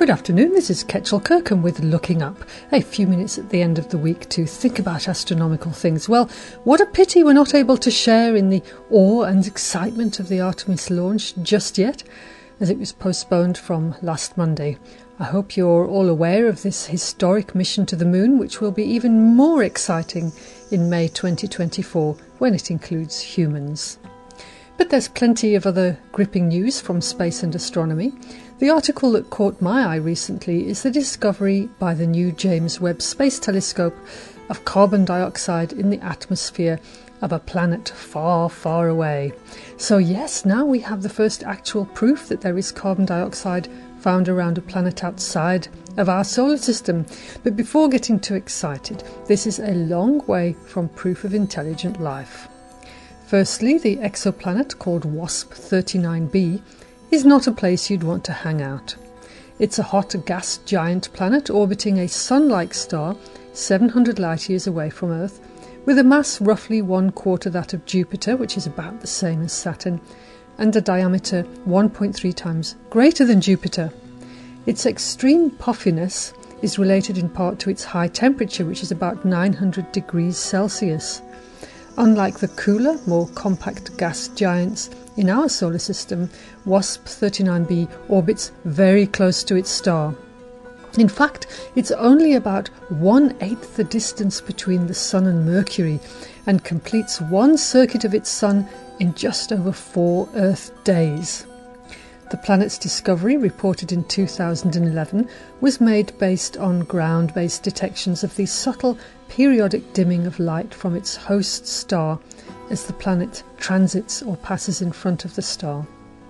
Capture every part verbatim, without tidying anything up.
Good afternoon, this is Ketchel Kirkham with Looking Up, a few minutes at the end of the week to think about astronomical things. Well, what a pity we're not able to share in the awe and excitement of the Artemis launch just yet, as it was postponed from last Monday. I hope you're all aware of this historic mission to the moon, which will be even more exciting in May twenty twenty-four when it includes humans. But there's plenty of other gripping news from space and astronomy. The article that caught my eye recently is the discovery by the new James Webb Space Telescope of carbon dioxide in the atmosphere of a planet far, far away. So yes, now we have the first actual proof that there is carbon dioxide found around a planet outside of our solar system. But before getting too excited, this is a long way from proof of intelligent life. Firstly, the exoplanet called WASP thirty-nine b is not a place you'd want to hang out. It's a hot gas giant planet orbiting a sun-like star seven hundred light years away from Earth, with a mass roughly one quarter that of Jupiter, which is about the same as Saturn, and a diameter one point three times greater than Jupiter. Its extreme puffiness is related in part to its high temperature, which is about nine hundred degrees Celsius. Unlike the cooler, more compact gas giants in our solar system, WASP thirty-nine b orbits very close to its star. In fact, it's only about one-eighth the distance between the Sun and Mercury, and completes one circuit of its Sun in just over four Earth days. The planet's discovery, reported in two thousand eleven, was made based on ground-based detections of the subtle periodic dimming of light from its host star as the planet transits or passes in front of the star.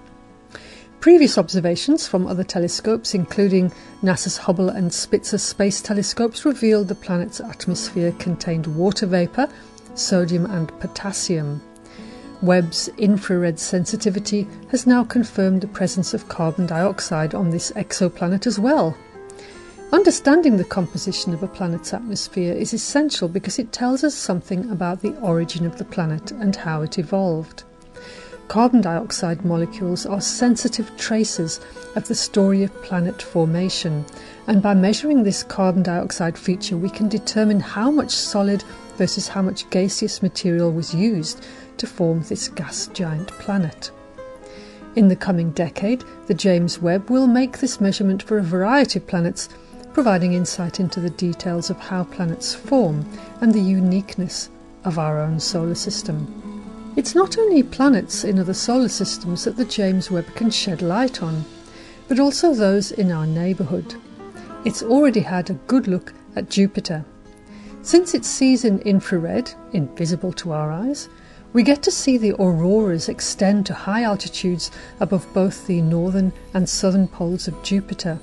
Previous observations from other telescopes, including NASA's Hubble and Spitzer space telescopes, revealed the planet's atmosphere contained water vapour, sodium and potassium. Webb's infrared sensitivity has now confirmed the presence of carbon dioxide on this exoplanet as well. Understanding the composition of a planet's atmosphere is essential because it tells us something about the origin of the planet and how it evolved. Carbon dioxide molecules are sensitive traces of the story of planet formation, and by measuring this carbon dioxide feature we can determine how much solid versus how much gaseous material was used to form this gas giant planet. In the coming decade, the James Webb will make this measurement for a variety of planets, providing insight into the details of how planets form and the uniqueness of our own solar system. It's not only planets in other solar systems that the James Webb can shed light on, but also those in our neighbourhood. It's already had a good look at Jupiter. Since it sees in infrared, invisible to our eyes, we get to see the auroras extend to high altitudes above both the northern and southern poles of Jupiter.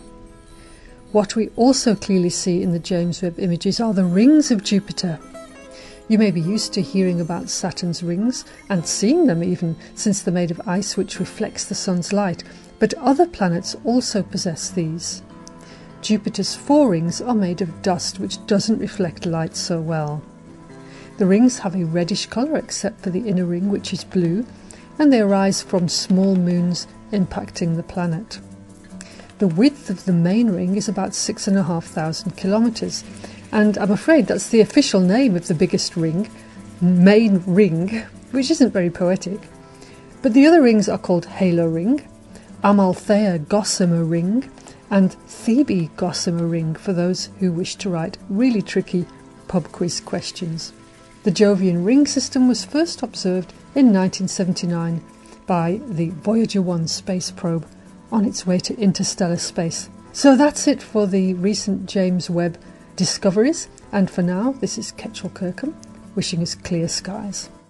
What we also clearly see in the James Webb images are the rings of Jupiter. You may be used to hearing about Saturn's rings, and seeing them even, since they're made of ice which reflects the sun's light, but other planets also possess these. Jupiter's four rings are made of dust which doesn't reflect light so well. The rings have a reddish colour except for the inner ring, which is blue, and they arise from small moons impacting the planet. The width of the main ring is about six and a half thousand kilometres, and I'm afraid that's the official name of the biggest ring, main ring, which isn't very poetic. But the other rings are called Halo Ring, Amalthea Gossamer Ring, and Thebe Gossamer Ring for those who wish to write really tricky pub quiz questions. The Jovian ring system was first observed in nineteen seventy-nine by the Voyager one space probe on its way to interstellar space. So that's it for the recent James Webb discoveries, and for now this is Ketchel Kirkham wishing us clear skies.